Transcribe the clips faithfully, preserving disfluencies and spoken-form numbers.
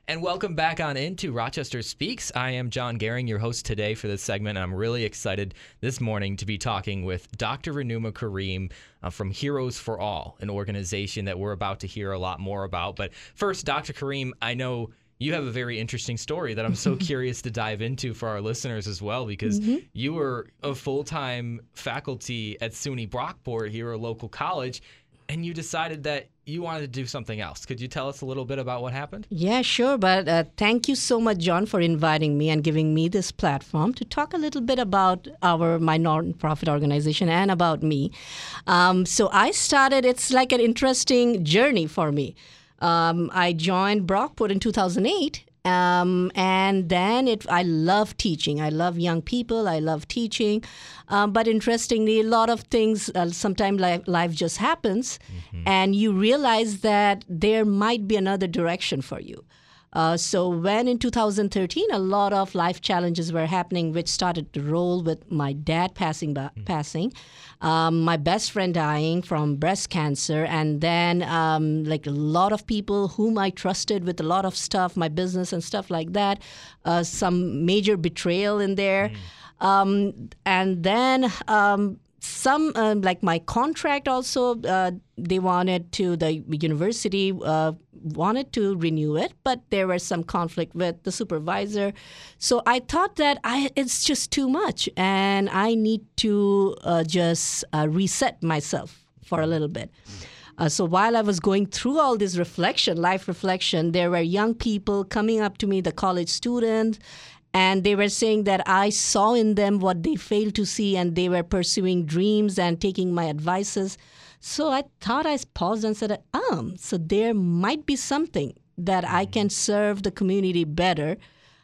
And welcome back on into Rochester Speaks. I am John Gehring, your host today for this segment. I'm really excited this morning to be talking with Doctor Renuma Karim uh, from Heroes for All, an organization that we're about to hear a lot more about. But first, Doctor Karim, I know you have a very interesting story that I'm so curious to dive into for our listeners as well, because mm-hmm. you were a full-time faculty at SUNY Brockport here, a local college, and you decided that you wanted to do something else. Could you tell us a little bit about what happened? Yeah, sure. But uh, thank you so much, John, for inviting me and giving me this platform to talk a little bit about our my nonprofit organization and about me. Um, so I started, it's like an interesting journey for me. Um, I joined Brockport in two thousand eight. Um, and then it, I love teaching. I love young people. I love teaching. Um, but interestingly, a lot of things, uh, sometimes life, life just happens, mm-hmm. and you realize that there might be another direction for you. Uh, so when in two thousand thirteen, a lot of life challenges were happening, which started to roll with my dad passing, by, mm-hmm. passing, um, my best friend dying from breast cancer, and then um, like a lot of people whom I trusted with a lot of stuff, my business and stuff like that, uh, some major betrayal in there. Mm. Um, and then um, some, uh, like my contract also, uh, they wanted to, the university uh, wanted to renew it, but there was some conflict with the supervisor. So I thought that I, it's just too much, and I need to uh, just uh, reset myself for a little bit. Uh, so while I was going through all this reflection, life reflection, there were young people coming up to me, the college students, and they were saying that I saw in them what they failed to see, and they were pursuing dreams and taking my advices. So I thought, I paused and said, oh, so there might be something that I can serve the community better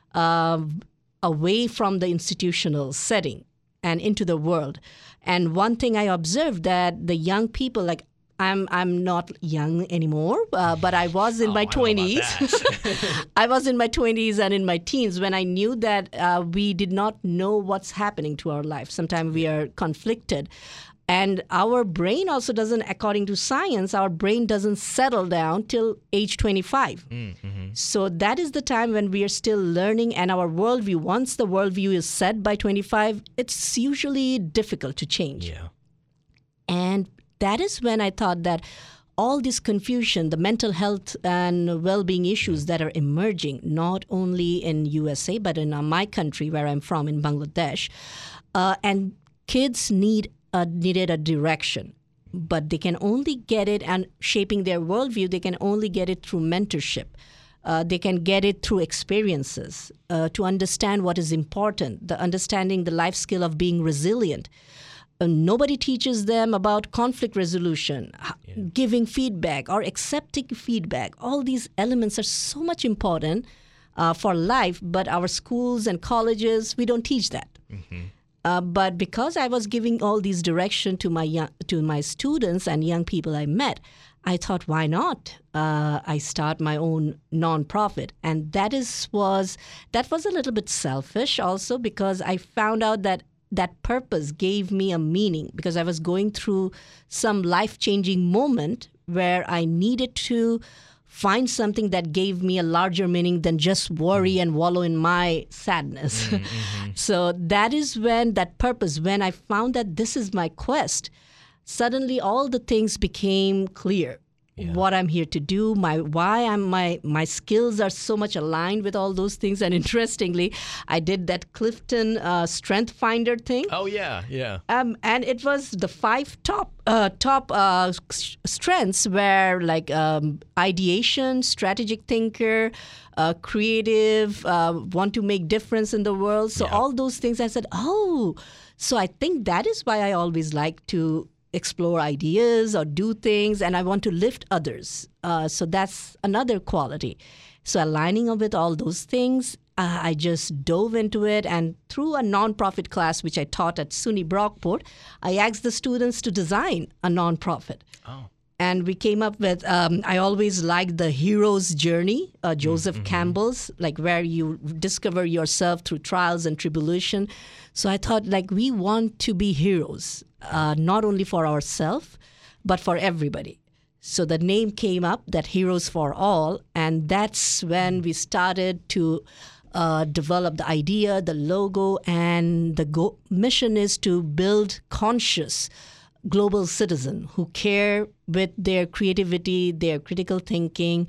uh, away from the institutional setting and into the world. And one thing I observed that the young people, like I'm I'm not young anymore, uh, but I was in oh, my I twenties. I was in my twenties and in my teens when I knew that uh, we did not know what's happening to our life. Sometimes we are conflicted. And our brain also doesn't, according to science, our brain doesn't settle down till age twenty-five. Mm-hmm. So that is the time when we are still learning, and our worldview, once the worldview is set by twenty-five, it's usually difficult to change. Yeah. And that is when I thought that all this confusion, the mental health and well-being issues that are emerging, not only in U S A, but in uh, my country where I'm from, in Bangladesh, uh, and kids need Uh, needed a direction, but they can only get it, and shaping their worldview, they can only get it through mentorship. Uh, they can get it through experiences, uh, to understand what is important, the understanding the life skill of being resilient. Uh, nobody teaches them about conflict resolution, yeah. giving feedback or accepting feedback. All these elements are so much important uh, for life, but our schools and colleges, we don't teach that. Mm-hmm. Uh, but because I was giving all these direction to my young, to my students and young people I met, I thought, why not? Uh, I start my own nonprofit, and that is was that was a little bit selfish also, because I found out that that purpose gave me a meaning, because I was going through some life-changing moment where I needed to find something that gave me a larger meaning than just worry and wallow in my sadness. Mm-hmm. So that is when that purpose, when I found that this is my quest, suddenly all the things became clear. Yeah. What I'm here to do, my why I'm my my skills are so much aligned with all those things. And interestingly, I did that Clifton uh, Strength Finder thing. Oh yeah, yeah. Um, and it was the five top uh, top uh, strengths were like um, ideation, strategic thinker, uh, creative, uh, want to make difference in the world. So yeah. all those things, I said, oh, so I think that is why I always like to explore ideas or do things, and I want to lift others. Uh, so that's another quality. So aligning up with all those things, uh, I just dove into it, and through a nonprofit class which I taught at SUNY Brockport, I asked the students to design a nonprofit. Oh. And we came up with, um, I always liked the hero's journey, uh, Joseph mm-hmm. Campbell's, like where you discover yourself through trials and tribulation. So I thought, like, we want to be heroes, uh, not only for ourselves, but for everybody. So the name came up, that Heroes for All, and that's when we started to uh, develop the idea, the logo, and the go- mission is to build conscious global citizen who care with their creativity, their critical thinking,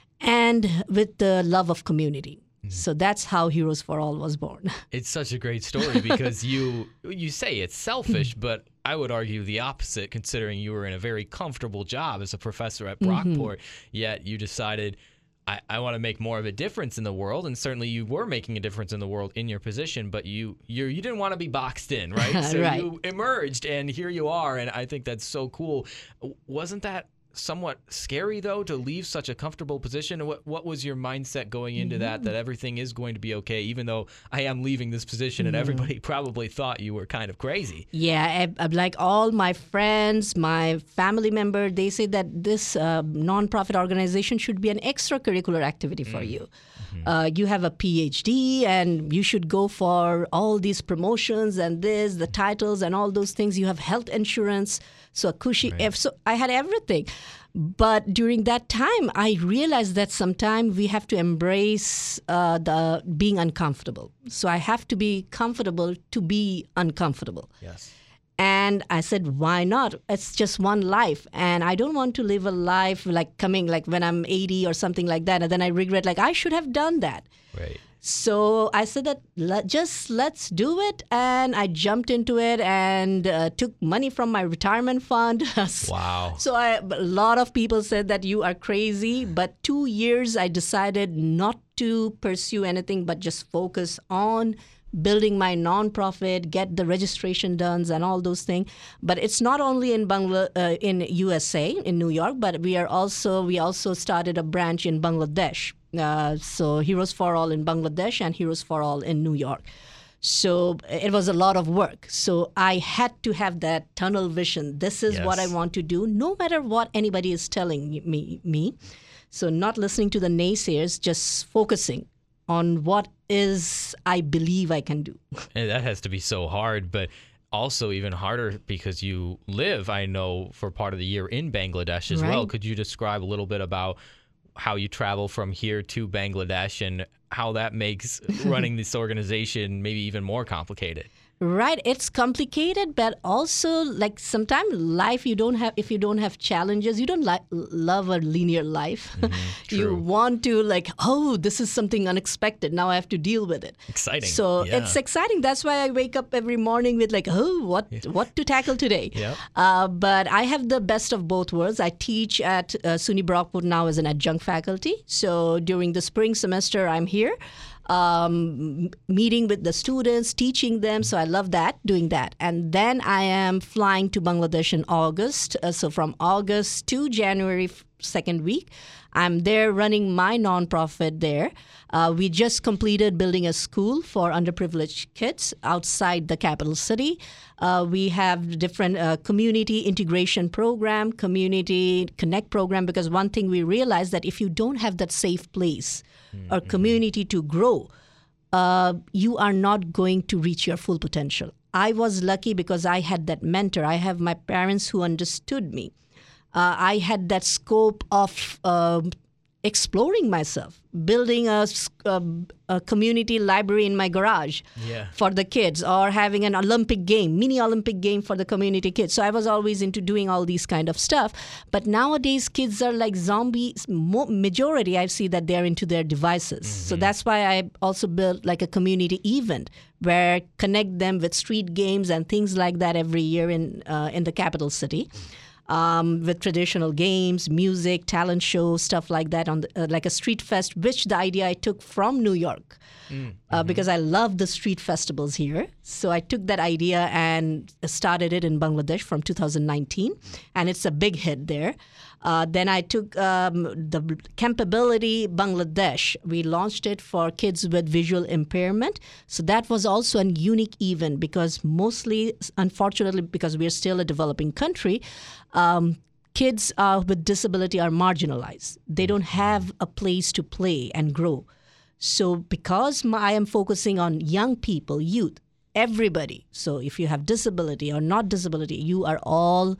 and with the love of community. So that's how Heroes for All was born. It's such a great story because you you say it's selfish, but I would argue the opposite, considering you were in a very comfortable job as a professor at Brockport, mm-hmm. yet you decided, I, I want to make more of a difference in the world, and certainly you were making a difference in the world in your position, but you you you didn't want to be boxed in, right? So right. you emerged, and here you are, and I think that's so cool. Wasn't that somewhat scary, though, to leave such a comfortable position? What what was your mindset going into that, that everything is going to be okay, even though I am leaving this position and everybody probably thought you were kind of crazy? Yeah, I, I, like all my friends, my family member, they say that this uh, nonprofit organization should be an extracurricular activity for mm. you. Mm-hmm. Uh, you have a P H D and you should go for all these promotions and this, the titles and all those things. You have health insurance. So a cushy, right. so I had everything. But during that time, I realized that sometimes we have to embrace uh, the being uncomfortable. So I have to be comfortable to be uncomfortable. Yes. And I said, why not? It's just one life. And I don't want to live a life like coming, like when I'm eighty or something like that. And then I regret, like, I should have done that. Right. So I said that let, just let's do it. And I jumped into it and uh, took money from my retirement fund. Wow. So I, a lot of people said that you are crazy. But two years I decided not to pursue anything but just focus on building my nonprofit, get the registration done and all those things. But it's not only in Bangla, uh, in U S A, in New York, but we are also we also started a branch in Bangladesh. Uh, so Heroes for All in Bangladesh and Heroes for All in New York. So it was a lot of work. So I had to have that tunnel vision. This is yes. what I want to do, no matter what anybody is telling me. me. So not listening to the naysayers, just focusing on what is I believe I can do. And that has to be so hard, but also even harder because you live, I know, for part of the year in Bangladesh as right. well. Could you describe a little bit about how you travel from here to Bangladesh and how that makes running this organization maybe even more complicated? Right, it's complicated, but also like sometimes life you don't have. If you don't have challenges, you don't li- love a linear life. Mm-hmm, you want to like, oh, this is something unexpected. Now I have to deal with it. Exciting. So yeah. it's exciting. That's why I wake up every morning with like, oh, what yeah. what to tackle today. Yep. Uh, but I have the best of both worlds. I teach at uh, SUNY Brockport now as an adjunct faculty. So during the spring semester, I'm here. Um, meeting with the students, teaching them. So I love that, doing that. And then I am flying to Bangladesh in August. Uh, so from August to January second week, I'm there running my nonprofit there. Uh, we just completed building a school for underprivileged kids outside the capital city. Uh, we have different uh, community integration program, community connect program, because one thing we realized that if you don't have that safe place mm-hmm. or community to grow, uh, you are not going to reach your full potential. I was lucky because I had that mentor. I have my parents who understood me. Uh, I had that scope of uh, exploring myself, building a, a, a community library in my garage yeah. for the kids, or having an Olympic game, mini Olympic game for the community kids. So I was always into doing all these kind of stuff. But nowadays, kids are like zombies. Mo- majority, I see that they're into their devices. Mm-hmm. So that's why I also built like a community event where connect them with street games and things like that every year in uh, in the capital city. Um, with traditional games, music, talent shows, stuff like that, on the, uh, like a street fest, which the idea I took from New York mm-hmm. uh, because I love the street festivals here. So I took that idea and started it in Bangladesh from two thousand nineteen, and it's a big hit there. Uh, then I took um, the Campability Bangladesh. We launched it for kids with visual impairment. So that was also a unique event because mostly, unfortunately, because we're still a developing country, um, kids uh, with disability are marginalized. They don't have a place to play and grow. So because my, I am focusing on young people, youth, everybody. So if you have disability or not disability, you are all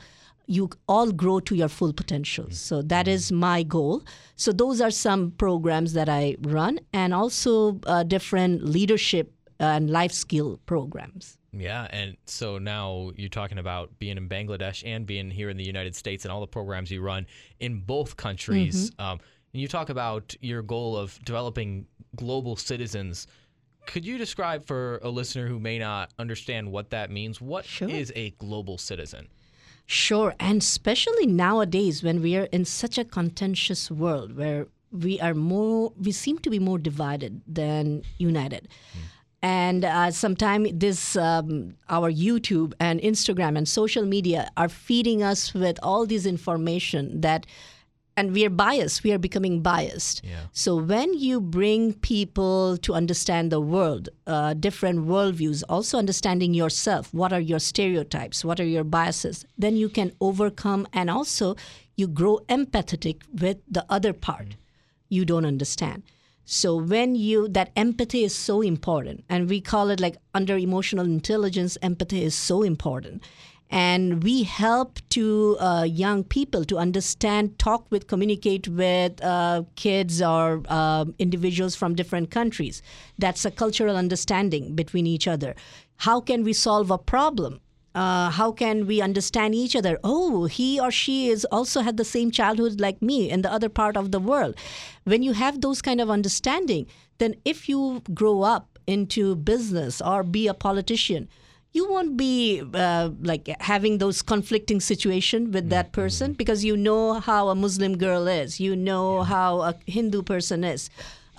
you all grow to your full potential. So that is my goal. So those are some programs that I run, and also uh, different leadership and life skill programs. Yeah, and so now you're talking about being in Bangladesh and being here in the United States and all the programs you run in both countries. Mm-hmm. Um, and you talk about your goal of developing global citizens. Could you describe for a listener who may not understand what that means? What Sure. is a global citizen? Sure, and especially nowadays when we are in such a contentious world where we are more, we seem to be more divided than united. Mm. And uh, sometimes this, um, our YouTube and Instagram and social media are feeding us with all this information that, and we are biased. We are becoming biased. Yeah. So when you bring people to understand the world, uh, different worldviews, also understanding yourself, what are your stereotypes, what are your biases, then you can overcome, and also you grow empathetic with the other part mm. you don't understand. So when you, that empathy is so important, and we call it like under emotional intelligence, empathy is so important. And we help to uh, young people to understand, talk with, communicate with uh, kids or uh, individuals from different countries. That's a cultural understanding between each other. How can we solve a problem? Uh, how can we understand each other? Oh, he or she is also had the same childhood like me in the other part of the world. When you have those kind of understanding, then if you grow up into business or be a politician, you won't be uh, like having those conflicting situations with that person, because you know how a Muslim girl is, you know how a Hindu person is.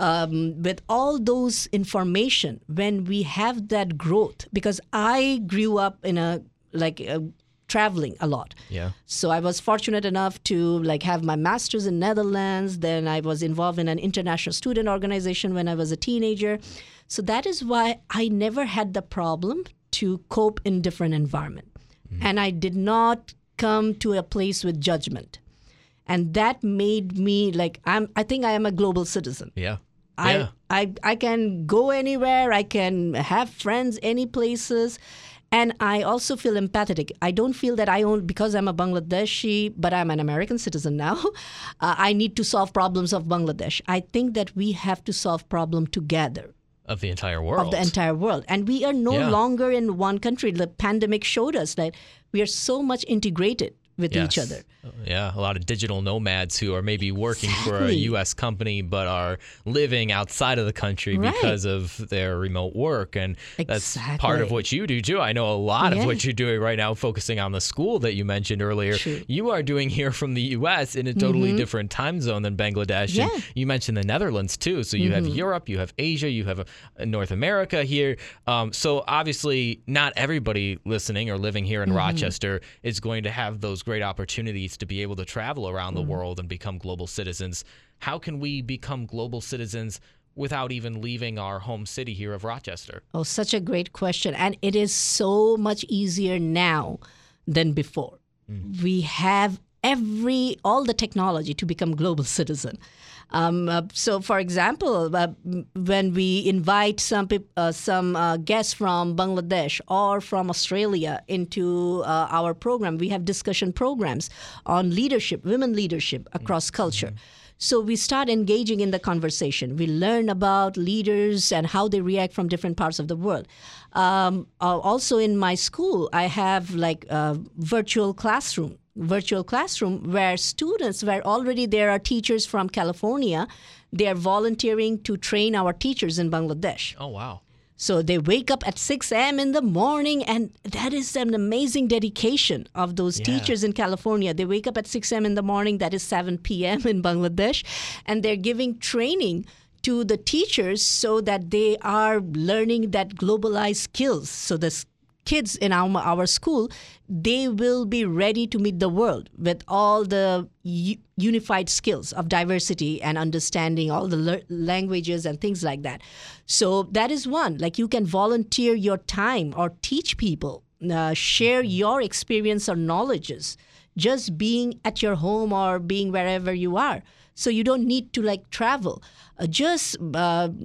Um, with all those information, when we have that growth, because I grew up in a like uh, traveling a lot. Yeah. So I was fortunate enough to like have my master's in Netherlands. Then I was involved in an international student organization when I was a teenager. So that is why I never had the problem to cope in different environment. Mm. And I did not come to a place with judgment. And that made me like, I'm, I think I am a global citizen. Yeah. I, yeah. I, I can go anywhere. I can have friends any places. And I also feel empathetic. I don't feel that I own, because I'm a Bangladeshi, but I'm an American citizen now, uh, I need to solve problems of Bangladesh. I think that we have to solve problems together. Of the entire world. Of the entire world. And we are no yeah. longer in one country. The pandemic showed us that we are so much integrated with yes. each other. Yeah, a lot of digital nomads who are maybe working exactly. for a U S company but are living outside of the country right. because of their remote work. And exactly. that's part of what you do, too. I know a lot yeah. of what you're doing right now, focusing on the school that you mentioned earlier. True. You are doing here from the U S in a totally mm-hmm. different time zone than Bangladesh. Yeah. And you mentioned the Netherlands, too. So you mm-hmm. have Europe, you have Asia, you have uh, North America here. Um, so obviously not everybody listening or living here in mm-hmm. Rochester is going to have those great opportunities to be able to travel around the mm-hmm. world and become global citizens. How can we become global citizens without even leaving our home city here of Rochester? Oh, such a great question. And it is so much easier now than before. Mm. We have every, all the technology to become global citizen. Um, uh, so, for example, uh, when we invite some peop- uh, some uh, guests from Bangladesh or from Australia into uh, our program, we have discussion programs on leadership, women leadership across mm-hmm. culture. So we start engaging in the conversation. We learn about leaders and how they react from different parts of the world. Um, uh, also in my school, I have like a virtual classroom. virtual classroom where students, where already there are teachers from California, they are volunteering to train our teachers in Bangladesh. Oh, wow. So they wake up at six a.m. in the morning, and that is an amazing dedication of those yeah. teachers in California. They wake up at six a.m. in the morning, that is seven p.m. in Bangladesh, and they're giving training to the teachers so that they are learning that globalized skills. So the kids in our, our school, they will be ready to meet the world with all the u- unified skills of diversity and understanding all the le- languages and things like that. So that is one. Like you can volunteer your time or teach people, uh, share your experience or knowledges, just being at your home or being wherever you are. So you don't need to like travel. Uh, just uh,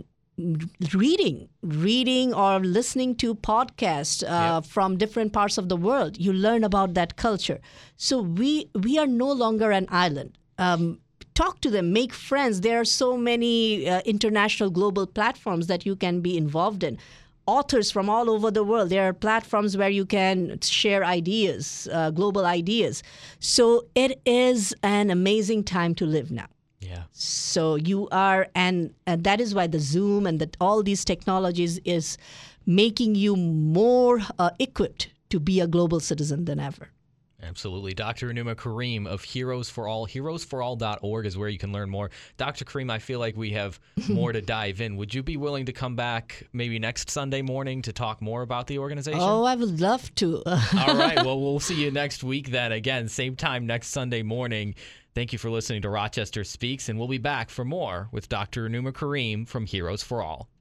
reading, reading or listening to podcasts uh, Yep. from different parts of the world. You learn about that culture. So we we are no longer an island. Um, talk to them, make friends. There are so many uh, international global platforms that you can be involved in. Authors from all over the world. There are platforms where you can share ideas, uh, global ideas. So it is an amazing time to live now. Yeah. So you are, and, and that is why the Zoom and the, all these technologies is making you more uh, equipped to be a global citizen than ever. Absolutely. Doctor Anuma Karim of Heroes for All. heroes for all dot org is where you can learn more. Doctor Karim, I feel like we have more to dive in. Would you be willing to come back maybe next Sunday morning to talk more about the organization? Oh, I would love to. All right. Well, we'll see you next week then. Again, same time next Sunday morning. Thank you for listening to Rochester Speaks, and we'll be back for more with Doctor Anuma Karim from Heroes for All.